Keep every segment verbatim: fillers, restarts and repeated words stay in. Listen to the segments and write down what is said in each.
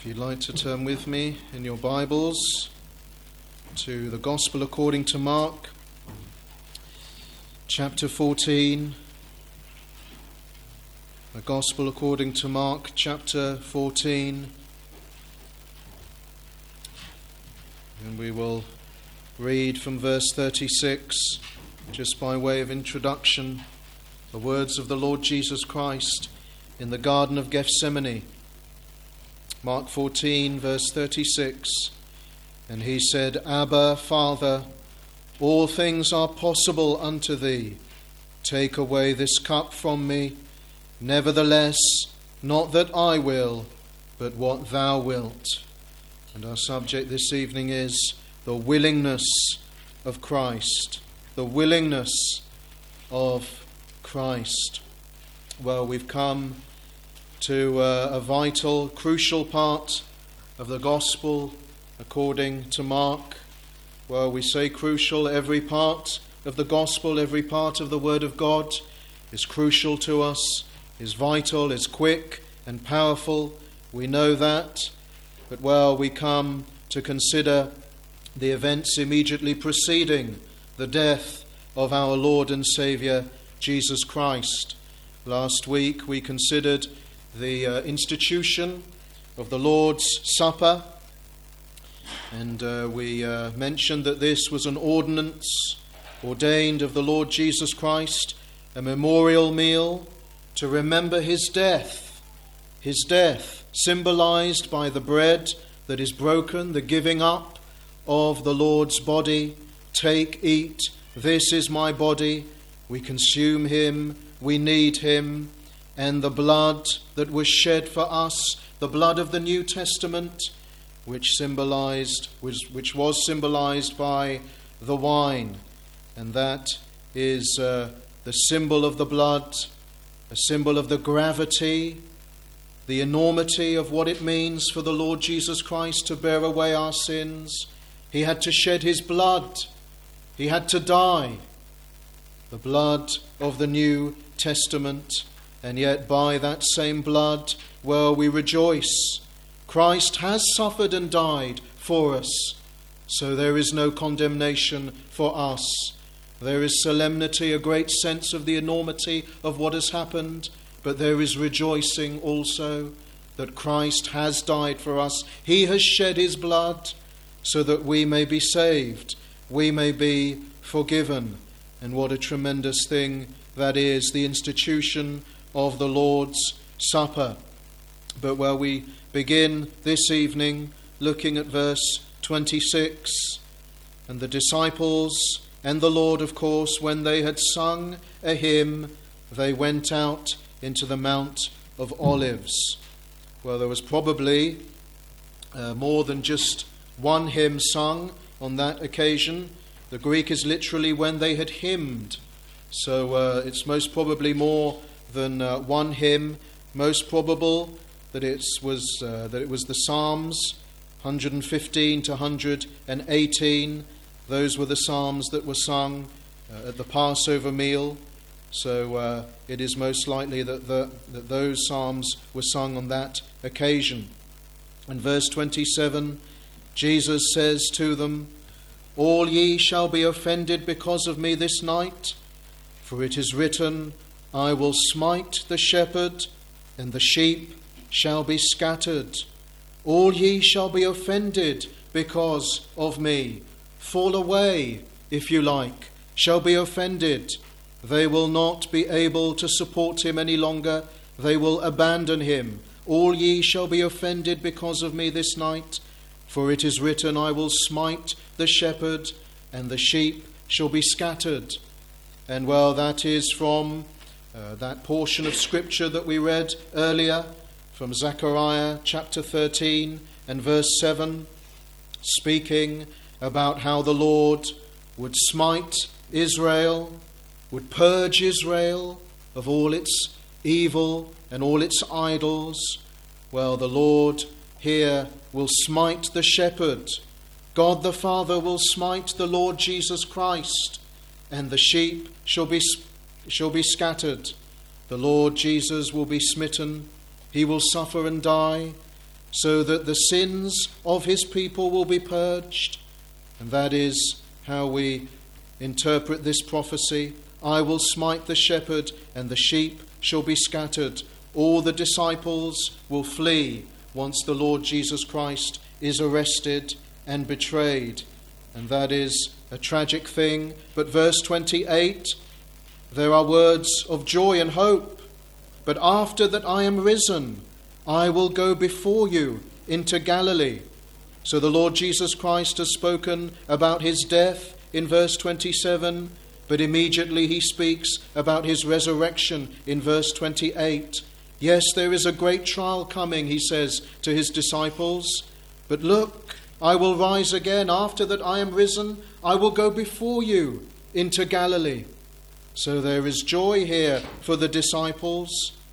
you'd like to turn with me in your Bibles to the Gospel according to Mark, chapter fourteen. The Gospel according to Mark, chapter fourteen. And we will read from verse thirty-six, just by way of introduction, the words of the Lord Jesus Christ in the Garden of Gethsemane. Mark fourteen, verse thirty-six. And he said, Abba, Father, all things are possible unto thee. Take away this cup from me. Nevertheless, not that I will, but what thou wilt. And our subject this evening is the willingness of Christ. The willingness of Christ. Well, we've come to uh, a vital, crucial part of the Gospel according to Mark. Well, we say crucial. Every part of the Gospel, every part of the Word of God is crucial to us, is vital, is quick and powerful. We know that. But, well, we come to consider the events immediately preceding the death of our Lord and Saviour, Jesus Christ. Last week we considered the uh, institution of the Lord's Supper, and uh, we uh, mentioned that this was an ordinance ordained of the Lord Jesus Christ, a memorial meal to remember his death, his death symbolized by the bread that is broken, the giving up of the Lord's body. Take, eat, this is my body. We consume him, we need him. And the blood that was shed for us, the blood of the New Testament, which symbolized, which, which was symbolized by the wine. And that is uh, the symbol of the blood, a symbol of the gravity, the enormity of what it means for the Lord Jesus Christ to bear away our sins. He had to shed his blood. He had to die. The blood of the New Testament. And yet by that same blood, well, we rejoice. Christ has suffered and died for us. So there is no condemnation for us. There is solemnity, a great sense of the enormity of what has happened. But there is rejoicing also that Christ has died for us. He has shed his blood so that we may be saved. We may be forgiven. And what a tremendous thing that is, the institution of the Lord's Supper. But well, we begin this evening looking at verse twenty-six. And the disciples and the Lord, of course, when they had sung a hymn, they went out into the Mount of Olives. Well, there was probably uh, more than just one hymn sung on that occasion. The Greek is literally when they had hymned. So uh, it's most probably more than uh, one hymn. Most probable that it was uh, that it was the Psalms, one hundred fifteen to one hundred eighteen. Those were the psalms that were sung uh, at the Passover meal. So uh, it is most likely that the, that those psalms were sung on that occasion. And verse twenty-seven, Jesus says to them, All ye shall be offended because of me this night, for it is written, I will smite the shepherd, and the sheep shall be scattered. All ye shall be offended because of me. Fall away, if you like, shall be offended. They will not be able to support him any longer. They will abandon him. All ye shall be offended because of me this night, for it is written, I will smite the shepherd, and the sheep shall be scattered. And well, that is from uh, that portion of Scripture that we read earlier, from Zechariah chapter thirteen and verse seven, speaking about how the Lord would smite Israel, would purge Israel of all its evil and all its idols. Well, the Lord here will smite the shepherd. God the Father will smite the Lord Jesus Christ, and the sheep shall be shall be scattered. The Lord Jesus will be smitten. He will suffer and die. so that the sins of his people will be purged. And that is how we interpret this prophecy. I will smite the shepherd, and the sheep shall be scattered. All the disciples will flee once the Lord Jesus Christ is arrested and betrayed. And that is a tragic thing. But verse twenty-eight, there are words of joy and hope. But after that I am risen, I will go before you into Galilee. So the Lord Jesus Christ has spoken about his death in verse twenty-seven, but immediately he speaks about his resurrection in verse twenty-eight. Yes, there is a great trial coming, he says to his disciples, but look, I will rise again. After that I am risen, I will go before you into Galilee. So there is joy here for the disciples.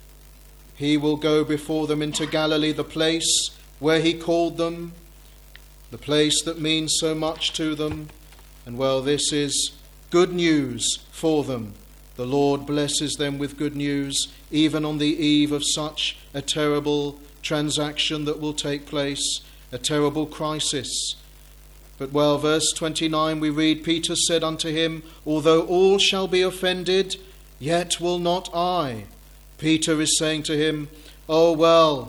He will go before them into Galilee, the place where he called them, the place that means so much to them. And well, this is good news for them. The Lord blesses them with good news, even on the eve of such a terrible transaction that will take place, a terrible crisis. But well, verse twenty-nine we read, Peter said unto him, although all shall be offended, yet will not I. Peter is saying to him, oh well,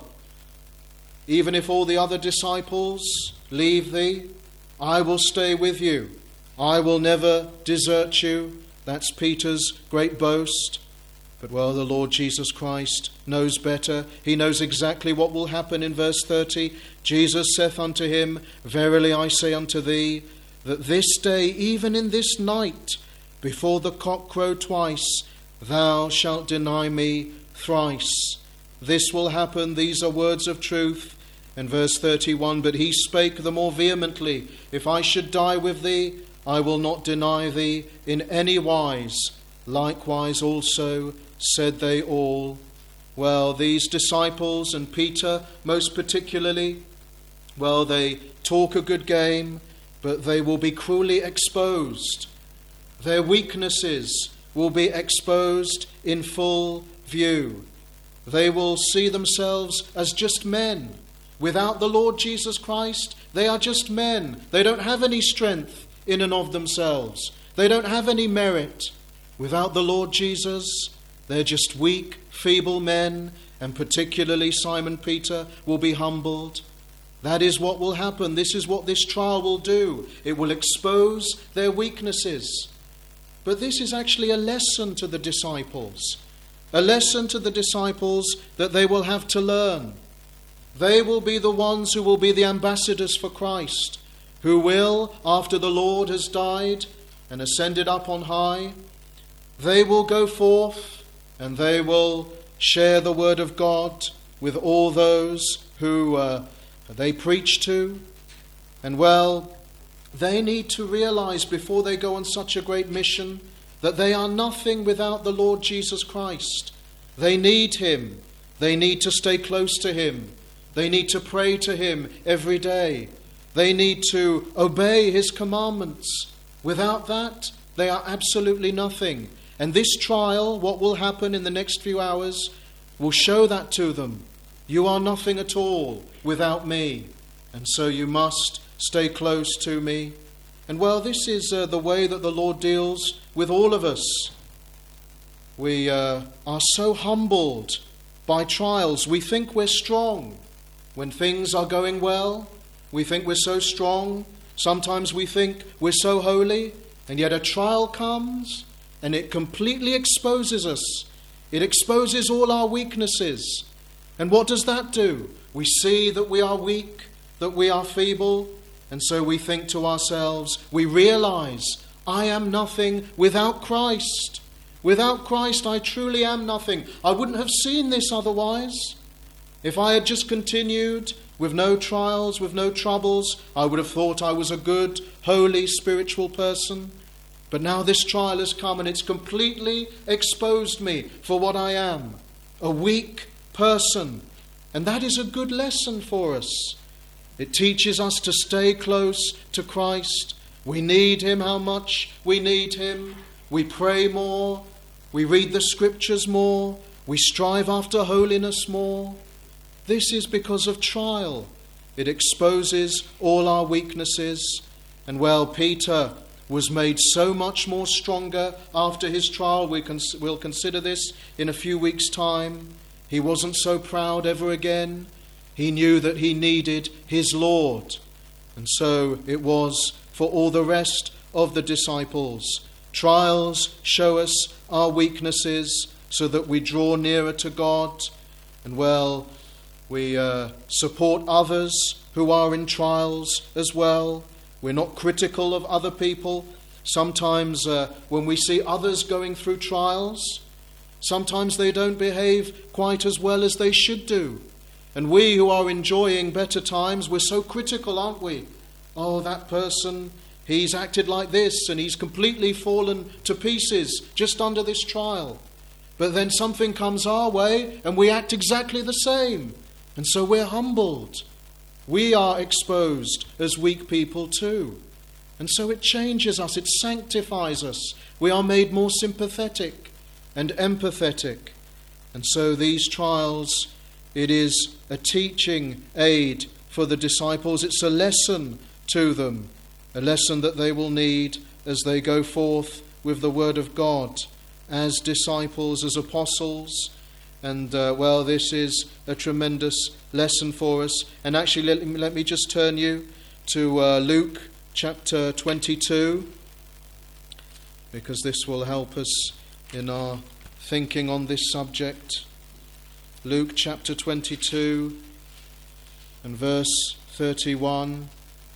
even if all the other disciples leave thee, I will stay with you. I will never desert you. That's Peter's great boast. But well, the Lord Jesus Christ knows better. He knows exactly what will happen in verse thirty. Jesus saith unto him, verily I say unto thee, that this day, even in this night, before the cock crow twice, thou shalt deny me thrice. This will happen. These are words of truth. And verse thirty-one, but he spake the more vehemently, if I should die with thee, I will not deny thee in any wise. Likewise also said they all. Well, these disciples, and Peter most particularly, well, they talk a good game, but they will be cruelly exposed. Their weaknesses will be exposed in full view. They will see themselves as just men. Without the Lord Jesus Christ, they are just men. They don't have any strength in and of themselves. They don't have any merit. Without the Lord Jesus, they're just weak, feeble men, and particularly Simon Peter will be humbled. That is what will happen. This is what this trial will do. It will expose their weaknesses. But this is actually a lesson to the disciples. A lesson to the disciples that they will have to learn. They will be the ones who will be the ambassadors for Christ, who will, after the Lord has died and ascended up on high, they will go forth and they will share the word of God with all those who uh, they preach to. And well, they need to realize before they go on such a great mission that they are nothing without the Lord Jesus Christ. They need him. They need to stay close to him. They need to pray to him every day. They need to obey his commandments. Without that, they are absolutely nothing. And this trial, what will happen in the next few hours, will show that to them. You are nothing at all without me. And so you must stay close to me. And well, this is uh, the way that the Lord deals with all of us. We uh, are so humbled by trials. We think we're strong. When things are going well, we think we're so strong. Sometimes we think we're so holy. And yet a trial comes and it completely exposes us. It exposes all our weaknesses. And what does that do? We see that we are weak, that we are feeble. And so we think to ourselves, we realize, I am nothing without Christ. Without Christ, I truly am nothing. I wouldn't have seen this otherwise. If I had just continued with no trials, with no troubles, I would have thought I was a good, holy, spiritual person. But now this trial has come and it's completely exposed me for what I am, a weak person. And that is a good lesson for us. It teaches us to stay close to Christ. We need him. How much we need him. We pray more. We read the scriptures more. We strive after holiness more. This is because of trial. It exposes all our weaknesses. And well, Peter was made so much more stronger after his trial. We can, we'll consider this in a few weeks' time. He wasn't so proud ever again. He knew that he needed his Lord. And so it was for all the rest of the disciples. Trials show us our weaknesses so that we draw nearer to God. And well, we uh, support others who are in trials as well. We're not critical of other people. Sometimes uh, when we see others going through trials, sometimes they don't behave quite as well as they should do. And we who are enjoying better times, we're so critical, aren't we? Oh, that person, he's acted like this and he's completely fallen to pieces just under this trial. But then something comes our way and we act exactly the same. And so we're humbled. We are exposed as weak people too. And so it changes us, it sanctifies us. We are made more sympathetic and empathetic. And so these trials, it is a teaching aid for the disciples. It's a lesson to them, a lesson that they will need as they go forth with the word of God as disciples, as apostles. And uh, well, this is a tremendous lesson for us. And actually, let me, let me just turn you to uh, Luke chapter twenty-two, because this will help us in our thinking on this subject. Luke chapter twenty-two and verse thirty-one.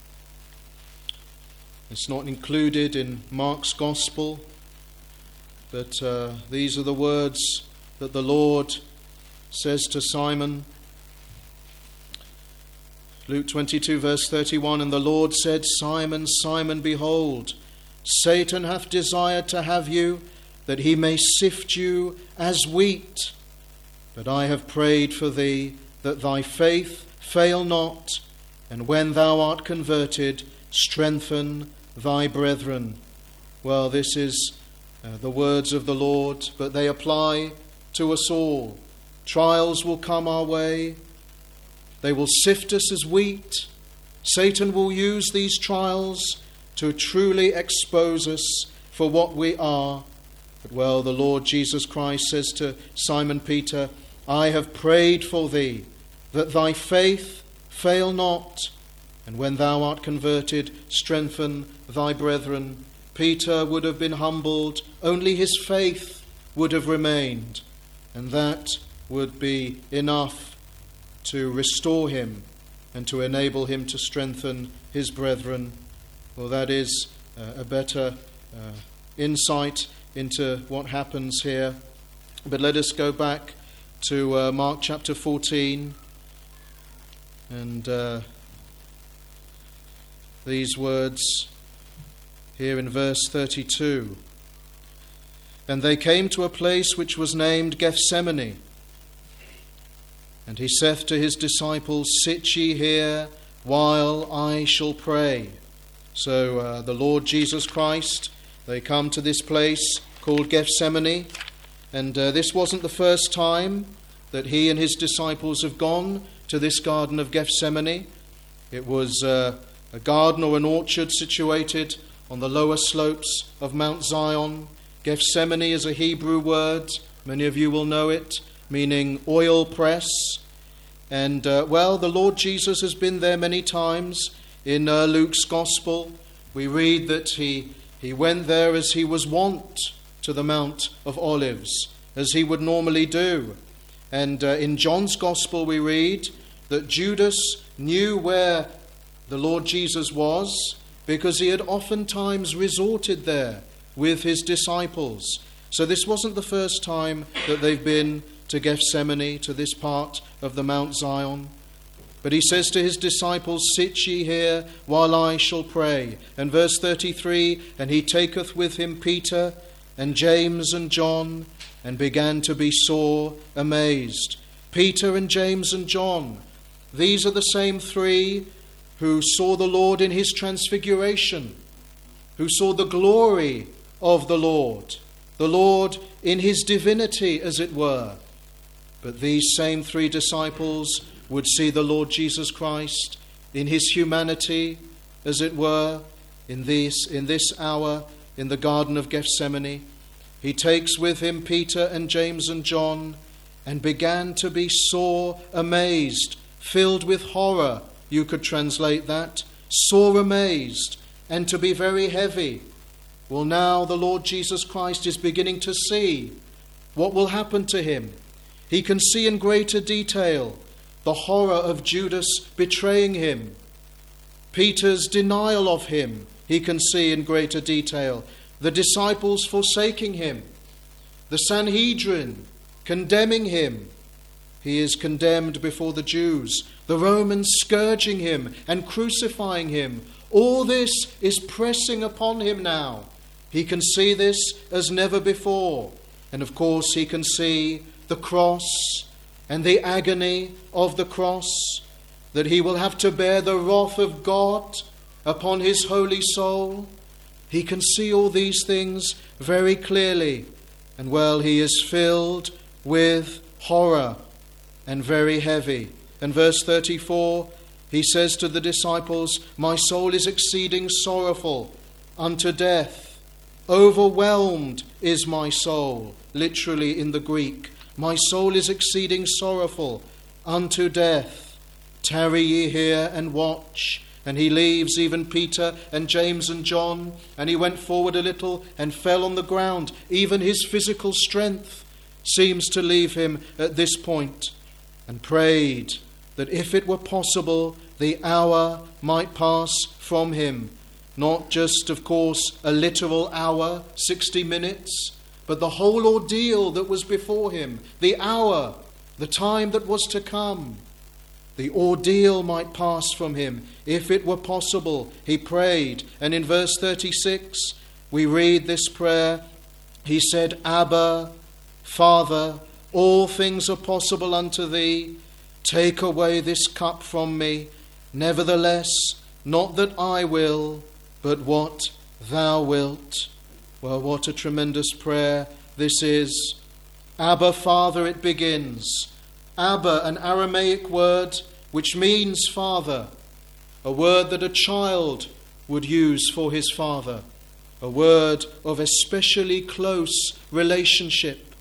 It's not included in Mark's Gospel, but uh, these are the words that the Lord says to Simon. Luke twenty-two verse thirty-one, and the Lord said, Simon, Simon, behold, Satan hath desired to have you, that he may sift you as wheat. But I have prayed for thee, that thy faith fail not, and when thou art converted, strengthen thy brethren. Well, this is uh, the words of the Lord, but they apply to us all. Trials will come our way. They will sift us as wheat. Satan will use these trials to truly expose us for what we are. But well, the Lord Jesus Christ says to Simon Peter, I have prayed for thee, that thy faith fail not, and when thou art converted, strengthen thy brethren. Peter would have been humbled, only his faith would have remained, and that would be enough to restore him and to enable him to strengthen his brethren. Well, that is uh, a better uh, insight into what happens here. But let us go back to uh, Mark chapter fourteen, and uh, these words here in verse thirty-two. And they came to a place which was named Gethsemane. And he saith to his disciples, sit ye here while I shall pray. So uh, the Lord Jesus Christ, they come to this place called Gethsemane. And uh, this wasn't the first time that he and his disciples have gone to this Garden of Gethsemane. It was uh, a garden or an orchard situated on the lower slopes of Mount Zion. Gethsemane is a Hebrew word, many of you will know it, meaning oil press. And uh, well, the Lord Jesus has been there many times. In uh, Luke's Gospel, we read that he, he went there as he was wont to the Mount of Olives, as he would normally do. And uh, in John's Gospel we read that Judas knew where the Lord Jesus was because he had oftentimes resorted there with his disciples. So this wasn't the first time that they've been to Gethsemane, to this part of the Mount Zion. But he says to his disciples, sit ye here while I shall pray. And verse thirty-three, and he taketh with him Peter and James and John, and began to be sore amazed. Peter and James and John, these are the same three who saw the Lord in his transfiguration, who saw the glory of the Lord, the Lord in his divinity, as it were. But these same three disciples would see the Lord Jesus Christ in his humanity, as it were, in this, in this hour in the Garden of Gethsemane. He takes with him Peter and James and John, and began to be sore amazed, filled with horror, you could translate that, sore amazed, and to be very heavy. Well, now the Lord Jesus Christ is beginning to see what will happen to him. He can see in greater detail the horror of Judas betraying him. Peter's denial of him, he can see in greater detail. The disciples forsaking him. The Sanhedrin condemning him. He is condemned before the Jews. The Romans scourging him and crucifying him. All this is pressing upon him now. He can see this as never before. And of course he can see the cross and the agony of the cross, that he will have to bear the wrath of God upon his holy soul. He can see all these things very clearly. And well, he is filled with horror and very heavy. And verse thirty-four, he says to the disciples, "My soul is exceeding sorrowful unto death. Overwhelmed is my soul," literally in the Greek. "My soul is exceeding sorrowful unto death. Tarry ye here and watch." And he leaves even Peter and James and John, and he went forward a little and fell on the ground. Even his physical strength seems to leave him at this point, and prayed that if it were possible, the hour might pass from him. Not just, of course, a literal hour, sixty minutes, but the whole ordeal that was before him, the hour, the time that was to come. The ordeal might pass from him. If it were possible, he prayed. And in verse thirty-six, we read this prayer. He said, "Abba, Father, all things are possible unto thee. Take away this cup from me. Nevertheless, not that I will, but what thou wilt." Well, what a tremendous prayer this is. Abba, Father, it begins. Abba, an Aramaic word which means father, a word that a child would use for his father, a word of especially close relationship,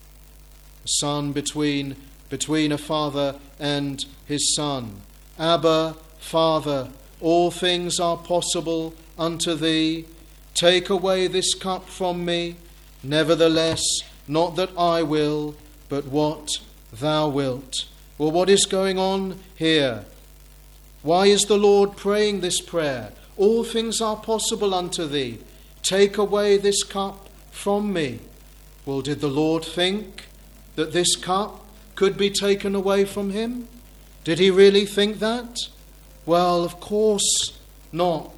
a son between, between a father and his son. Abba, Father, all things are possible unto thee. Take away this cup from me. Nevertheless, not that I will, but what thou wilt. Well, what is going on here? Why is the Lord praying this prayer? All things are possible unto thee. Take away this cup from me. Well, did the Lord think that this cup could be taken away from him? Did he really think that? Well, of course not.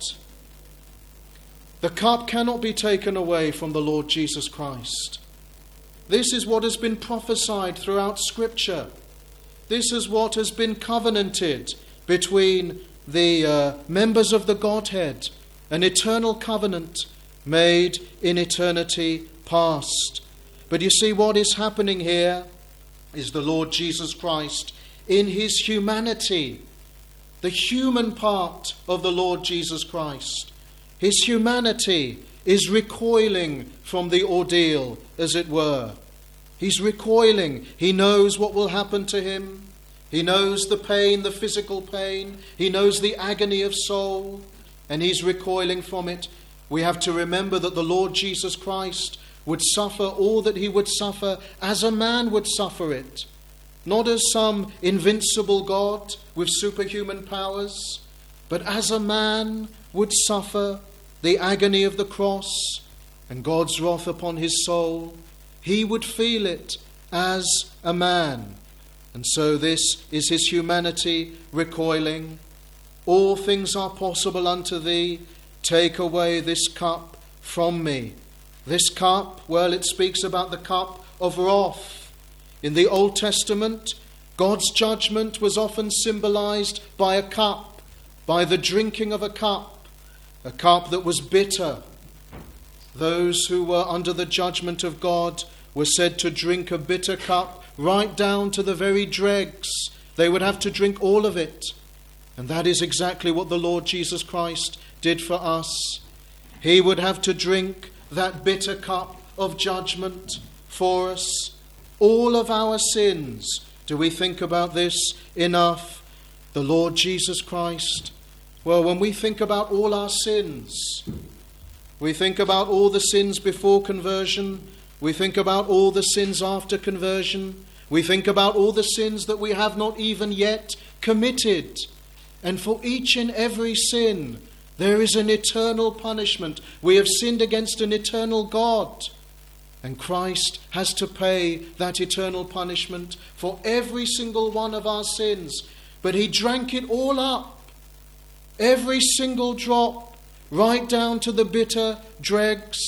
The cup cannot be taken away from the Lord Jesus Christ. This is what has been prophesied throughout Scripture. This is what has been covenanted between the uh, members of the Godhead, an eternal covenant made in eternity past. But you see, what is happening here is the Lord Jesus Christ in his humanity, the human part of the Lord Jesus Christ. His humanity is recoiling from the ordeal, as it were. He's recoiling. He knows what will happen to him. He knows the pain, the physical pain. He knows the agony of soul, and he's recoiling from it. We have to remember that the Lord Jesus Christ would suffer all that he would suffer as a man would suffer it. Not as some invincible God with superhuman powers, but as a man would suffer the agony of the cross and God's wrath upon his soul. He would feel it as a man. And so this is his humanity recoiling. All things are possible unto thee. Take away this cup from me. This cup, well, it speaks about the cup of wrath. In the Old Testament, God's judgment was often symbolized by a cup, by the drinking of a cup, a cup that was bitter. Those who were under the judgment of God were said to drink a bitter cup right down to the very dregs, They would have to drink all of it. And that is exactly what the Lord Jesus Christ did for us. He would have to drink that bitter cup of judgment for us. All of our sins. Do we think about this enough? The Lord Jesus Christ. Well, when we think about all our sins, we think about all the sins before conversion, we think about all the sins after conversion, we think about all the sins that we have not even yet committed. And for each and every sin, there is an eternal punishment. We have sinned against an eternal God. And Christ has to pay that eternal punishment for every single one of our sins. But he drank it all up. Every single drop, right down to the bitter dregs.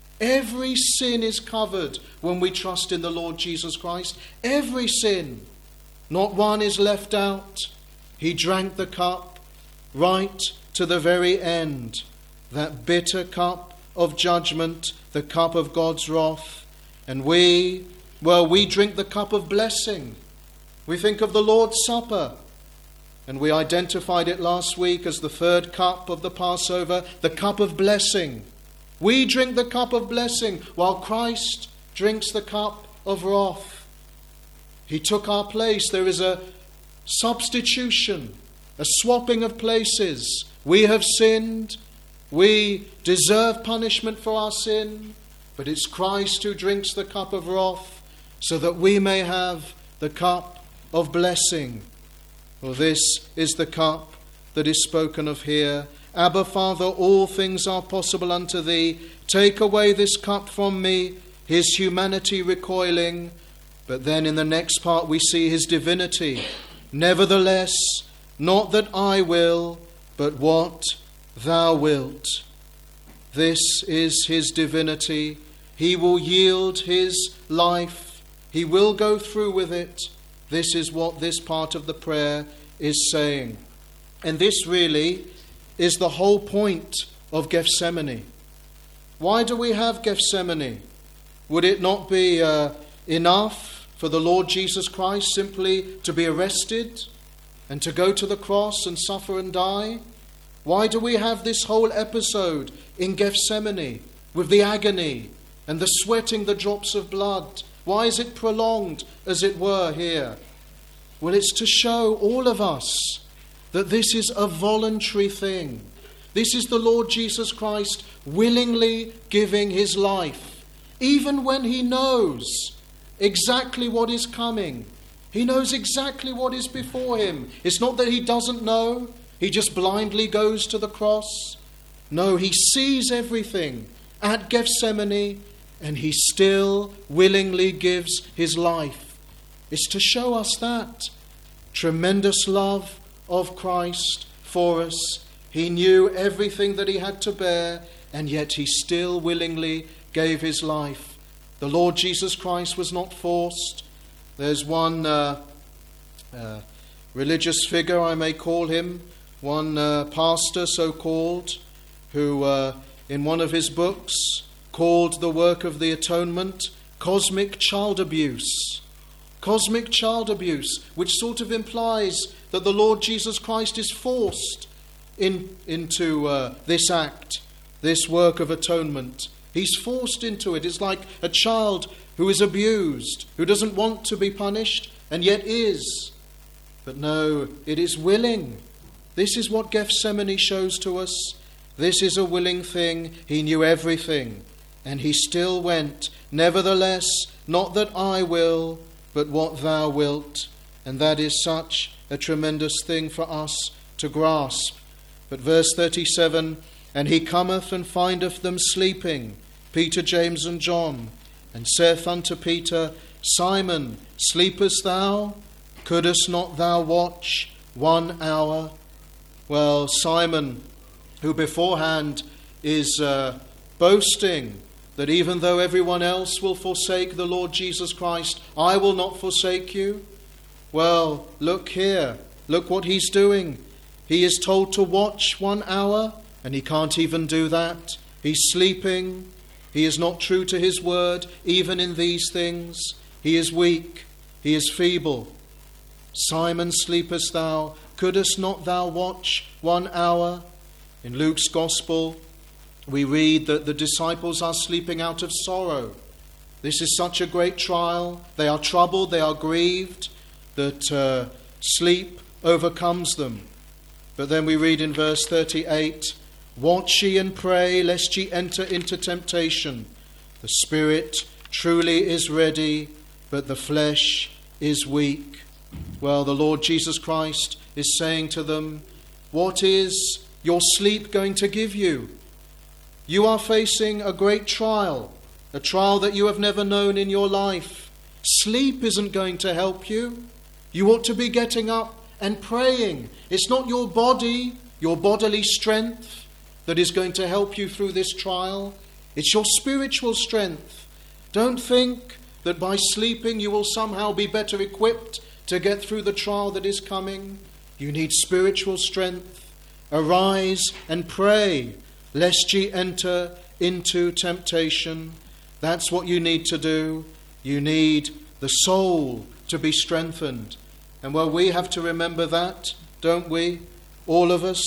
Every sin is covered when we trust in the Lord Jesus Christ. Every sin. Not one is left out. He drank the cup right to the very end. That bitter cup of judgment, the cup of God's wrath. And we, well, we drink the cup of blessing. We think of the Lord's Supper. And we identified it last week as the third cup of the Passover, the cup of blessing. We drink the cup of blessing while Christ drinks the cup of wrath. He took our place. There is a substitution, a swapping of places. We have sinned. We deserve punishment for our sin. But it's Christ who drinks the cup of wrath so that we may have the cup of blessing. Well, this is the cup that is spoken of here. Abba, Father, all things are possible unto thee. Take away this cup from me, his humanity recoiling. But then in the next part we see his divinity. Nevertheless, not that I will, but what thou wilt. This is his divinity. He will yield his life. He will go through with it. This is what this part of the prayer is saying. And this really is the whole point of Gethsemane. Why do we have Gethsemane? Would it not be uh, enough for the Lord Jesus Christ simply to be arrested and to go to the cross and suffer and die? Why do we have this whole episode in Gethsemane with the agony and the sweating the drops of blood? Why is it prolonged, as it were, here? Well, it's to show all of us that this is a voluntary thing. This is the Lord Jesus Christ willingly giving his life, even when he knows exactly what is coming. He knows exactly what is before him. It's not that he doesn't know. He just blindly goes to the cross. No, he sees everything at Gethsemane, and he still willingly gives his life. It's to show us that tremendous love of Christ for us. He knew everything that he had to bear, and yet he still willingly gave his life. The Lord Jesus Christ was not forced. There's one uh, uh, religious figure, I may call him, one uh, pastor so-called, who uh, in one of his books called the work of the atonement cosmic child abuse. Cosmic child abuse, which sort of implies that the Lord Jesus Christ is forced in, into uh, this act, this work of atonement. He's forced into it. It's like a child who is abused, who doesn't want to be punished, and yet is. But no, it is willing. This is what Gethsemane shows to us. This is a willing thing. He knew everything, and he still went. Nevertheless, not that I will, but what thou wilt. And that is such a tremendous thing for us to grasp. But verse thirty-seven, and he cometh and findeth them sleeping, Peter, James, and John, and saith unto Peter, Simon, sleepest thou? Couldest not thou watch one hour? Well, Simon, who beforehand is uh, boasting that even though everyone else will forsake the Lord Jesus Christ, I will not forsake you. Well, look here. Look what he's doing. He is told to watch one hour, and he can't even do that. He's sleeping. He is not true to his word, even in these things. He is weak. He is feeble. Simon, sleepest thou? Couldst not thou watch one hour? In Luke's Gospel, we read that the disciples are sleeping out of sorrow. This is such a great trial. They are troubled, they are grieved, that uh, sleep overcomes them. But then we read in verse thirty-eight, watch ye and pray, lest ye enter into temptation. The spirit truly is ready, but the flesh is weak. Well, the Lord Jesus Christ is saying to them, what is your sleep going to give you? You are facing a great trial, a trial that you have never known in your life. Sleep isn't going to help you. You ought to be getting up and praying. It's not your body, your bodily strength that is going to help you through this trial. It's your spiritual strength. Don't think that by sleeping you will somehow be better equipped to get through the trial that is coming. You need spiritual strength. Arise and pray, lest ye enter into temptation. That's what you need to do. You need the soul to be strengthened. And well, we have to remember that, don't we? All of us.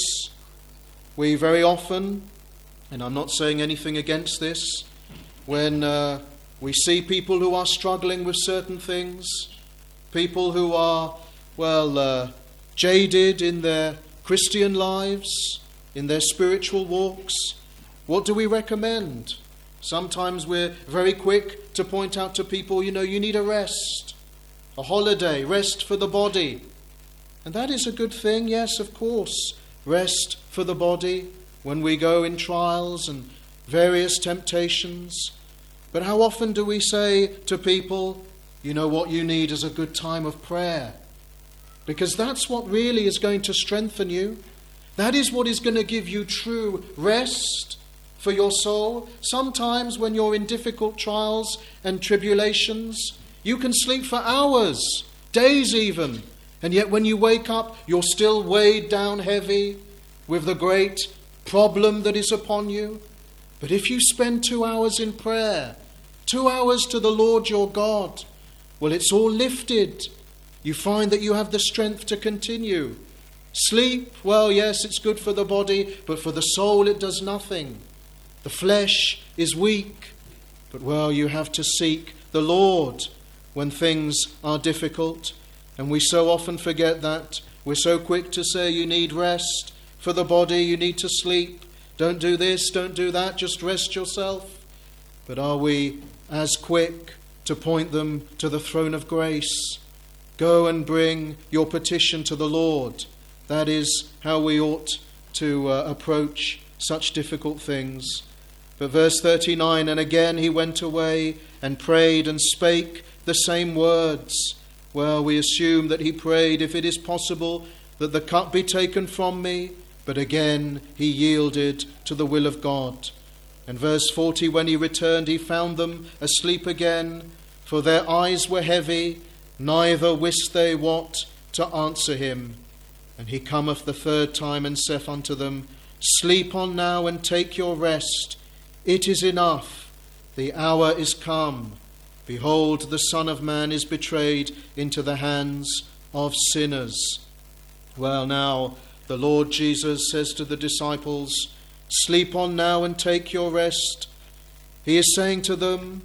We very often, and I'm not saying anything against this, when uh, we see people who are struggling with certain things, people who are, well, uh, jaded in their Christian lives, in their spiritual walks, what do we recommend? Sometimes we're very quick to point out to people, you know, you need a rest, a holiday, rest for the body. And that is a good thing, yes, of course. Rest for the body when we go in trials and various temptations. But how often do we say to people, you know, what you need is a good time of prayer? Because that's what really is going to strengthen you. That is what is going to give you true rest for your soul. Sometimes when you're in difficult trials and tribulations, you can sleep for hours, days even. And yet when you wake up, you're still weighed down heavy with the great problem that is upon you. But if you spend two hours in prayer, two hours to the Lord your God, well, it's all lifted. You find that you have the strength to continue. Sleep, well, yes, it's good for the body, but for the soul it does nothing. The flesh is weak, but well, you have to seek the Lord when things are difficult. And we so often forget that. We're so quick to say you need rest for the body, you need to sleep. Don't do this, don't do that, just rest yourself. But are we as quick to point them to the throne of grace? Go and bring your petition to the Lord. That is how we ought to uh, approach such difficult things. But verse thirty-nine, and again he went away and prayed and spake the same words. Well, we assume that he prayed, if it is possible, that the cup be taken from me. But again he yielded to the will of God. And verse forty, when he returned, he found them asleep again, for their eyes were heavy, neither wist they what to answer him. And he cometh the third time and saith unto them, sleep on now and take your rest. It is enough, the hour is come. Behold, the Son of Man is betrayed into the hands of sinners. Well, now, the Lord Jesus says to the disciples, sleep on now and take your rest. He is saying to them,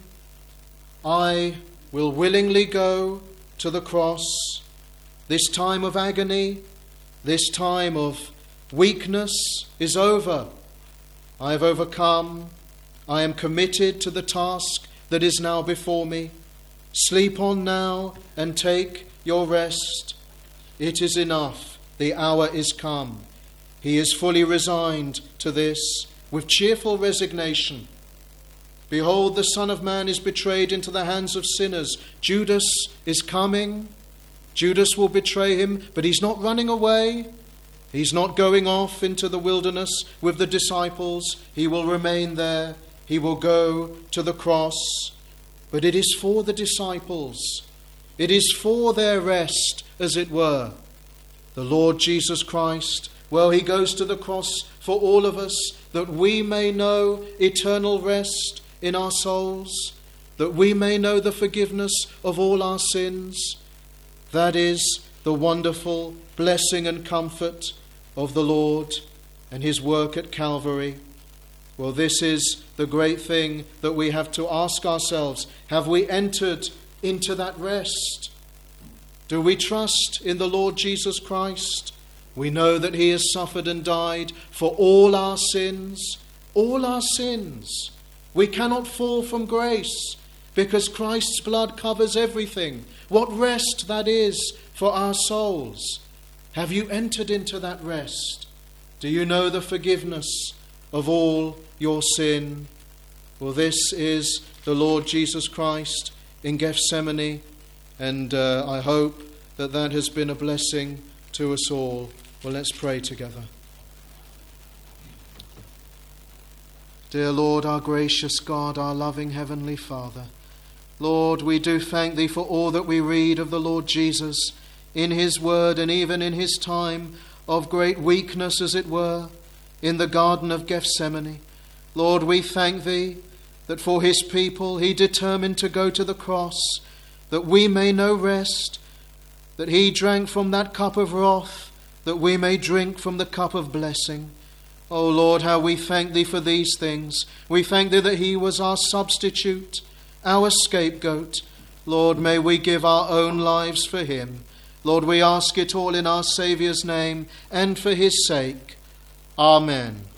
I will willingly go to the cross. This time of agony, this time of weakness is over. I have overcome. I am committed to the task that is now before me. Sleep on now and take your rest. It is enough. The hour is come. He is fully resigned to this with cheerful resignation. Behold, the Son of Man is betrayed into the hands of sinners. Judas is coming. Judas will betray him, but he's not running away. He's not going off into the wilderness with the disciples. He will remain there. He will go to the cross. But it is for the disciples. It is for their rest, as it were. The Lord Jesus Christ, well, he goes to the cross for all of us, that we may know eternal rest in our souls, that we may know the forgiveness of all our sins. That is the wonderful blessing and comfort of the Lord and his work at Calvary? Well, this is the great thing that we have to ask ourselves. Have we entered into that rest? Do we trust in the Lord Jesus Christ? We know that he has suffered and died for all our sins, all our sins. We cannot fall from grace because Christ's blood covers everything. What rest that is for our souls. Have you entered into that rest? Do you know the forgiveness of all your sin? Well, this is the Lord Jesus Christ in Gethsemane, and uh, I hope that that has been a blessing to us all. Well, let's pray together. Dear Lord, our gracious God, our loving Heavenly Father, Lord, we do thank thee for all that we read of the Lord Jesus in his word, and even in his time of great weakness, as it were, in the Garden of Gethsemane. Lord, we thank thee that for his people he determined to go to the cross, that we may know rest, that he drank from that cup of wrath, that we may drink from the cup of blessing. O Lord, how we thank thee for these things. We thank thee that he was our substitute, our scapegoat. Lord, may we give our own lives for him. Lord, we ask it all in our Saviour's name and for his sake. Amen.